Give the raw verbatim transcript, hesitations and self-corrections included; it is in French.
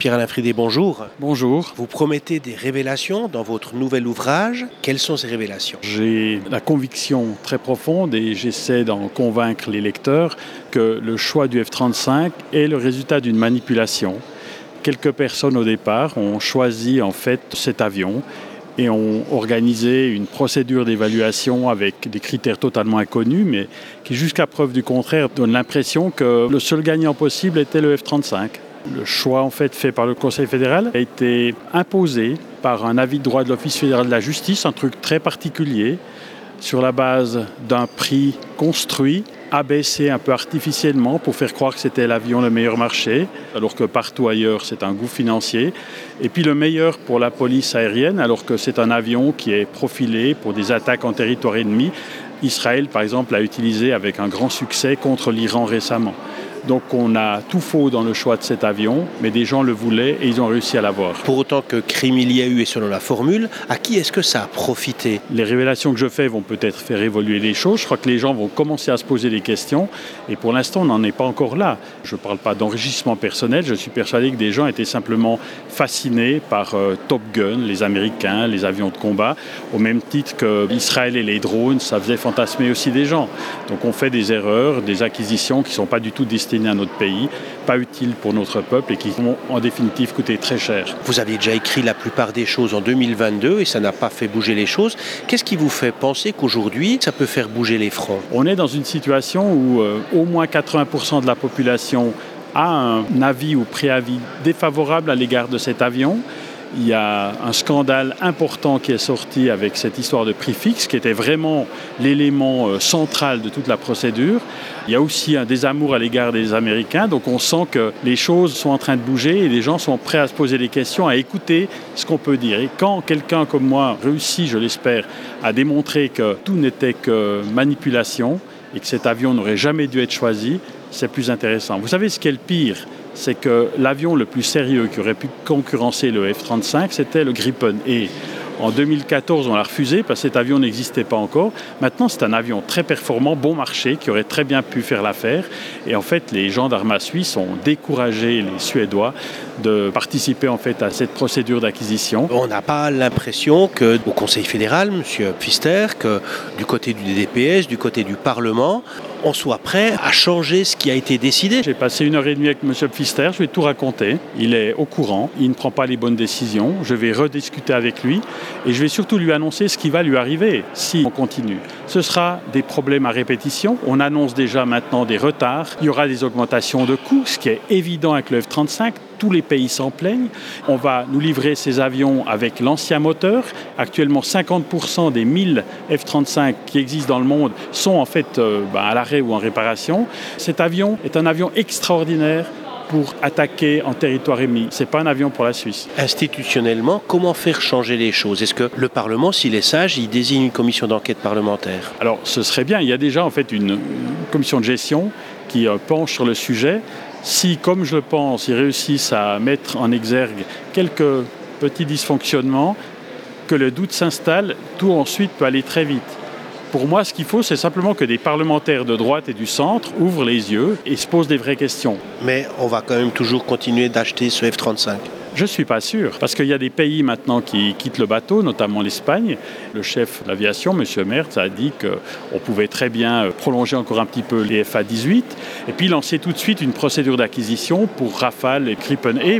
Pierre-Alain Fridé, bonjour. Bonjour. Vous promettez des révélations dans votre nouvel ouvrage. Quelles sont ces révélations? J'ai la conviction très profonde et j'essaie d'en convaincre les lecteurs que le choix du F trente-cinq est le résultat d'une manipulation. Quelques personnes au départ ont choisi en fait cet avion et ont organisé une procédure d'évaluation avec des critères totalement inconnus, mais qui jusqu'à preuve du contraire donne l'impression que le seul gagnant possible était le F trente-cinq. Le choix en fait fait par le Conseil fédéral a été imposé par un avis de droit de l'Office fédéral de la justice, un truc très particulier, sur la base d'un prix construit, abaissé un peu artificiellement pour faire croire que c'était l'avion le meilleur marché, alors que partout ailleurs c'est un gouffre financier. Et puis le meilleur pour la police aérienne, alors que c'est un avion qui est profilé pour des attaques en territoire ennemi. Israël, par exemple, l'a utilisé avec un grand succès contre l'Iran récemment. Donc on a tout faux dans le choix de cet avion, mais des gens le voulaient et ils ont réussi à l'avoir. Pour autant que crime il y a eu et selon la formule, à qui est-ce que ça a profité? Les révélations que je fais vont peut-être faire évoluer les choses. Je crois que les gens vont commencer à se poser des questions et pour l'instant on n'en est pas encore là. Je ne parle pas d'enrichissement personnel, je suis persuadé que des gens étaient simplement fascinés par euh, Top Gun, les Américains, les avions de combat, au même titre que Israël et les drones, ça faisait fantasmer aussi des gens. Donc on fait des erreurs, des acquisitions qui ne sont pas du tout destinées à notre pays, pas utiles pour notre peuple et qui vont en définitive coûter très cher. Vous aviez déjà écrit la plupart des choses en deux mille vingt-deux et ça n'a pas fait bouger les choses. Qu'est-ce qui vous fait penser qu'aujourd'hui ça peut faire bouger les fronts? On est dans une situation où euh, au moins quatre-vingts pour cent de la population a un avis ou préavis défavorable à l'égard de cet avion. Il y a un scandale important qui est sorti avec cette histoire de prix fixe, qui était vraiment l'élément central de toute la procédure. Il y a aussi un désamour à l'égard des Américains, donc on sent que les choses sont en train de bouger et les gens sont prêts à se poser des questions, à écouter ce qu'on peut dire. Et quand quelqu'un comme moi réussit, je l'espère, à démontrer que tout n'était que manipulation et que cet avion n'aurait jamais dû être choisi, c'est plus intéressant. Vous savez ce qui est le pire ? C'est que l'avion le plus sérieux qui aurait pu concurrencer le F trente-cinq, c'était le Gripen. Et en deux mille quatorze, on l'a refusé parce que cet avion n'existait pas encore. Maintenant, c'est un avion très performant, bon marché, qui aurait très bien pu faire l'affaire. Et en fait, les gendarmes suisses ont découragé les Suédois de participer en fait à cette procédure d'acquisition. On n'a pas l'impression qu'au Conseil fédéral, M. Pfister, que du côté du D D P S, du côté du Parlement, on soit prêt à changer ce qui a été décidé. J'ai passé une heure et demie avec M. Pfister, je vais tout raconter. Il est au courant, il ne prend pas les bonnes décisions. Je vais rediscuter avec lui et je vais surtout lui annoncer ce qui va lui arriver si on continue. Ce sera des problèmes à répétition. On annonce déjà maintenant des retards. Il y aura des augmentations de coûts, ce qui est évident avec le F trente-cinq. Tous les pays s'en plaignent. On va nous livrer ces avions avec l'ancien moteur. Actuellement, cinquante pour cent des mille F trente-cinq qui existent dans le monde sont en fait euh, bah, à l'arrêt ou en réparation. Cet avion est un avion extraordinaire pour attaquer en territoire ennemi. Ce n'est pas un avion pour la Suisse. Institutionnellement, comment faire changer les choses? Est-ce que le Parlement, s'il est sage, il désigne une commission d'enquête parlementaire? Alors, ce serait bien. Il y a déjà en fait une, une commission de gestion qui euh, penche sur le sujet. Si, comme je le pense, ils réussissent à mettre en exergue quelques petits dysfonctionnements, que le doute s'installe, tout ensuite peut aller très vite. Pour moi, ce qu'il faut, c'est simplement que des parlementaires de droite et du centre ouvrent les yeux et se posent des vraies questions. Mais on va quand même toujours continuer d'acheter ce F trente-cinq. Je ne suis pas sûr, parce qu'il y a des pays maintenant qui quittent le bateau, notamment l'Espagne. Le chef de l'aviation, M. Merz, a dit qu'on pouvait très bien prolonger encore un petit peu les F A dix-huit et puis lancer tout de suite une procédure d'acquisition pour Rafale et Gripen E.